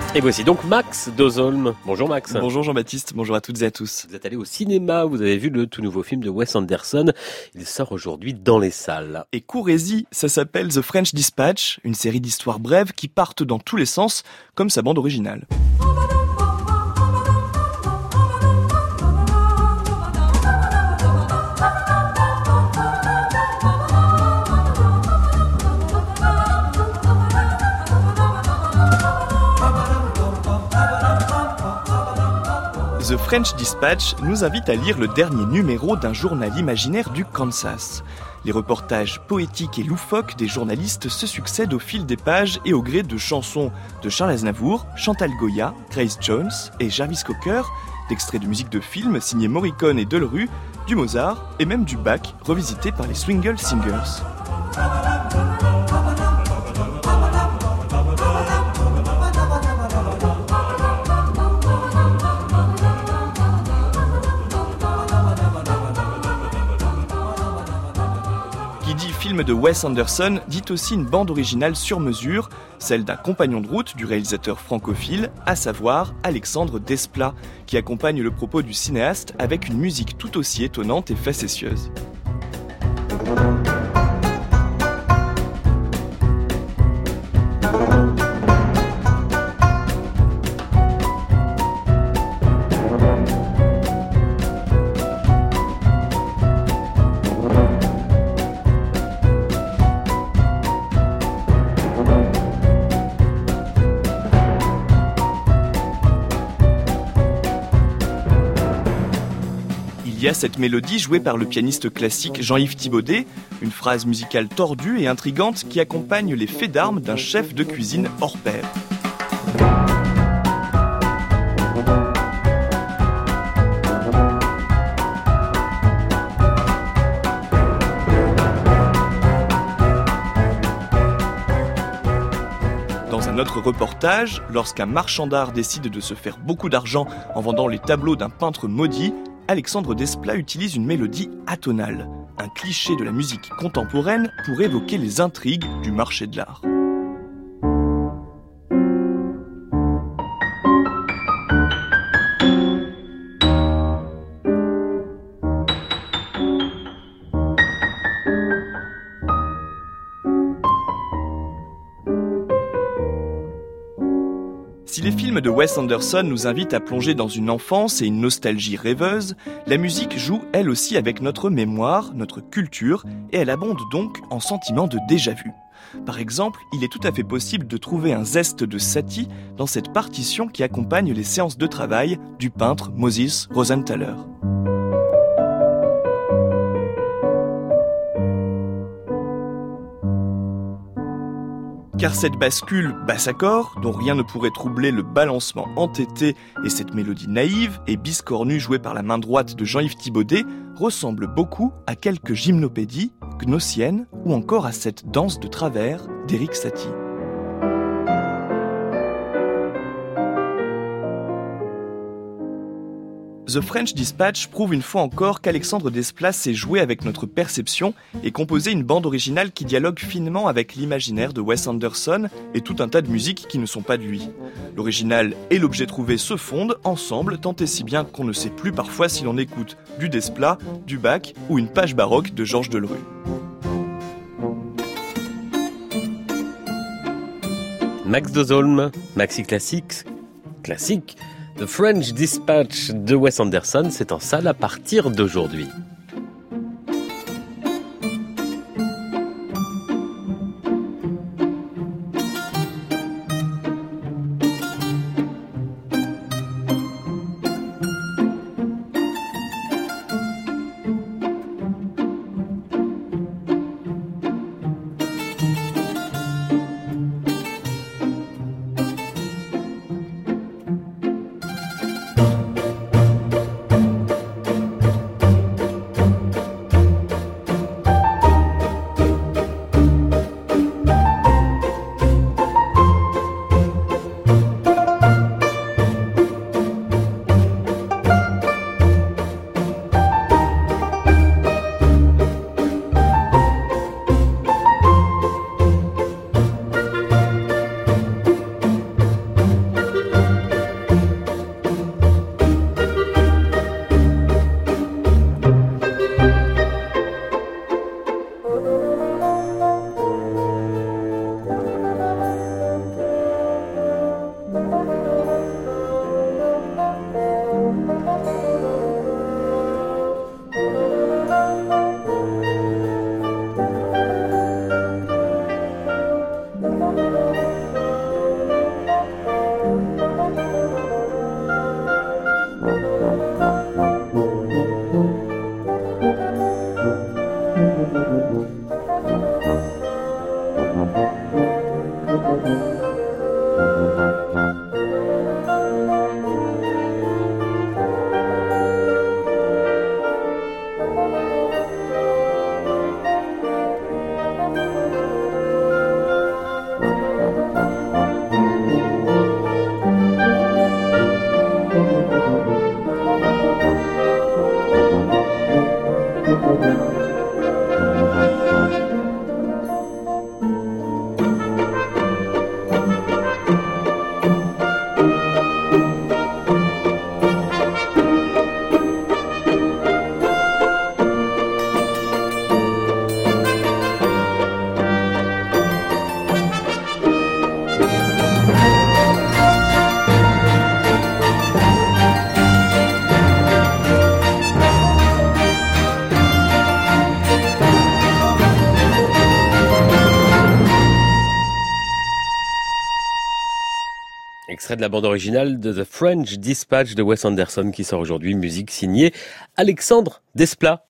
Et voici donc Max Dozolm. Bonjour Max. Bonjour Jean-Baptiste, bonjour à toutes et à tous. Vous êtes allé au cinéma, vous avez vu le tout nouveau film de Wes Anderson. Il sort aujourd'hui dans les salles. Et courez-y, ça s'appelle The French Dispatch, une série d'histoires brèves qui partent dans tous les sens, comme sa bande originale. The French Dispatch nous invite à lire le dernier numéro d'un journal imaginaire du Kansas. Les reportages poétiques et loufoques des journalistes se succèdent au fil des pages et au gré de chansons de Charles Aznavour, Chantal Goya, Grace Jones et Jarvis Cocker, d'extraits de musique de films signés Morricone et Delerue, du Mozart et même du Bach, revisité par les Swingle Singers. Film de Wes Anderson dit aussi une bande originale sur mesure, celle d'un compagnon de route du réalisateur francophile, à savoir Alexandre Desplat, qui accompagne le propos du cinéaste avec une musique tout aussi étonnante et facétieuse. Il y a cette mélodie jouée par le pianiste classique Jean-Yves Thibaudet, une phrase musicale tordue et intrigante qui accompagne les faits d'armes d'un chef de cuisine hors pair. Dans un autre reportage, lorsqu'un marchand d'art décide de se faire beaucoup d'argent en vendant les tableaux d'un peintre maudit, Alexandre Desplat utilise une mélodie atonale, un cliché de la musique contemporaine pour évoquer les intrigues du marché de l'art. Si les films de Wes Anderson nous invitent à plonger dans une enfance et une nostalgie rêveuse, la musique joue elle aussi avec notre mémoire, notre culture, et elle abonde donc en sentiments de déjà-vu. Par exemple, il est tout à fait possible de trouver un zeste de Satie dans cette partition qui accompagne les séances de travail du peintre Moses Rosenthaler. Car cette bascule basse-accord, dont rien ne pourrait troubler le balancement entêté et cette mélodie naïve et biscornue jouée par la main droite de Jean-Yves Thibaudet, ressemble beaucoup à quelques gymnopédies, gnossiennes ou encore à cette danse de travers d'Éric Satie. The French Dispatch prouve une fois encore qu'Alexandre Desplat sait jouer avec notre perception et composer une bande originale qui dialogue finement avec l'imaginaire de Wes Anderson et tout un tas de musiques qui ne sont pas de lui. L'original et l'objet trouvé se fondent ensemble tant et si bien qu'on ne sait plus parfois si l'on écoute du Desplat, du Bach ou une page baroque de Georges Delerue. Max Dozolm, Maxi Classique. The French Dispatch de Wes Anderson, c'est en salle à partir d'aujourd'hui. extrait de la bande originale de The French Dispatch de Wes Anderson qui sort aujourd'hui, musique signée Alexandre Desplat.